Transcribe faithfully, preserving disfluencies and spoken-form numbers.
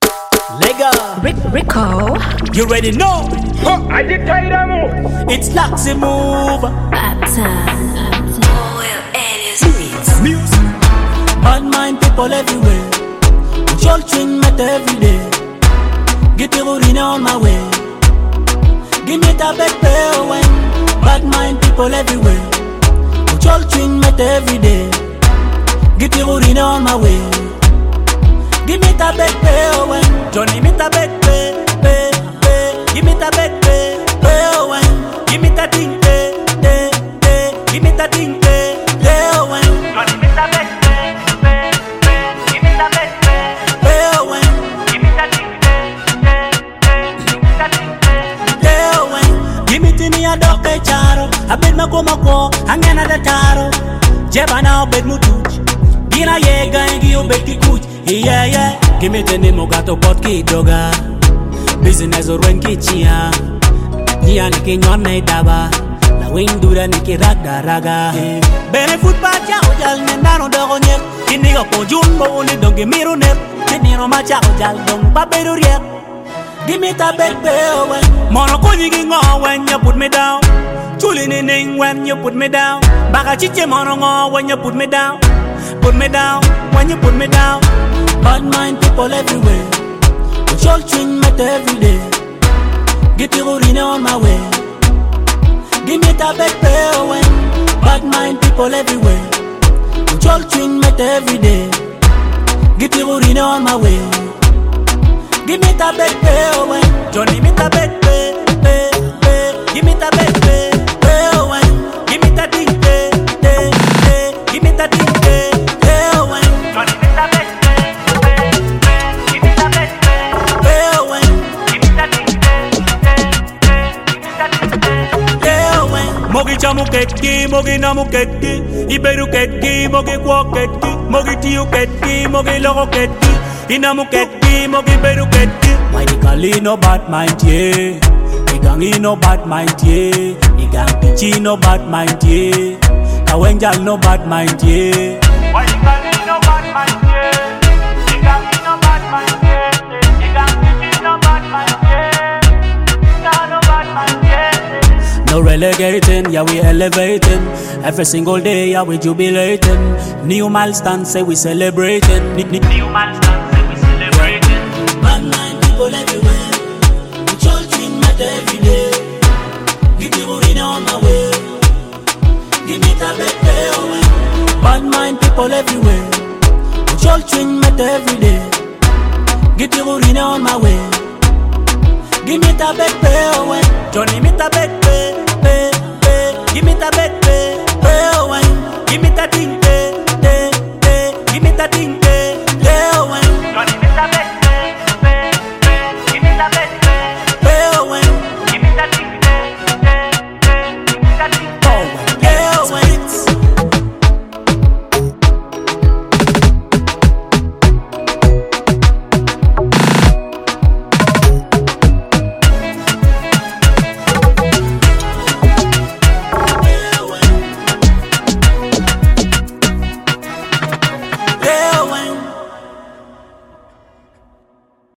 Lega, Rick Rico, you ready know? Huh, I did tell you that move. It's Laxi move. Music. Bad mind people everywhere. Control train met every day. Get the road on my way. Give me that back pay when. Bad mind people everywhere. Control train met every day. Get the road on my way. Give me that back pay when. Johnny me that back pay, pay, pay. Give me that back pay, pay when. Give me that thing, pay, pay, pay. Give me that thing, pay, pay when. Johnny, me that back pay, pay, pay. Give me that back pay, Pay when. give me that thing, pay, pay, pay. Give me that thing, pay. Pay when. Give me to me a dog pay charo. I bet my go my go. Hanging at the taro. Jeba now bet mutuch. Gina ye gang you bet ki kuch. Yeah yeah. Give me to me mo gato pot ki doga. Business or when ki chia. Nia ni ki nyon na itaba. La wing dura ni ki raga raga. Bene foot pa cha ojal nendano dogo nyek. Kini go po jumbo ni donge miru nek. Kini no ma cha ojal dong pa beru riek. Give me that back pay when. Mono ko nyigi ngo when you put me down. Chuli ni ning when you put me down. Baka chiche mono ngo when you put me down. Put me down when you put me down. Bad mind people everywhere. Control train met every day. Get the road on my way. Give me that back pay when. Bad mind people everywhere. Control train met every day. Get the road on my way. Give me that back pay when. Johnny me that back pay, pay, pay. Give me that back pay, pay when. Give me that thing, pay, pay, pay. Give me that thing, pay, pay when. Johnny, me that back pay, pay, pay. Give me that back pay, Pay when, give me that thing, pay, pay, pay. Give me that thing, pay. pay when. Mogi chamu ketki, mogi namu ketki, iberu ketki, mogi kwa ketki, mogi tiu ketki, mogi logo ketki, inamu ketki, mogi beru ketki. Why the Kali no bad mind, yeah. The gangi no bad mind, yeah. The gang pichi no bad mind, yeah. Kawenjal no bad mind, yeah. Why you call me no bad man, yeah? You got me no bad man, yeah. You got me no bad man, yeah. No, no bad man, yeah. No relegating, yeah we elevating. Every single day, yeah we jubilating. New milestone, say we celebrating. Ni- ni- New man stand, say we celebrating. Bad mind people everywhere. Control train met every day. Give the road on my way. Give me that back pay when. Bad mind people everywhere. Control train met every day. Give the road on my way. Give me that back pay when. Johnny me that back pay, pay, pay. Give me that back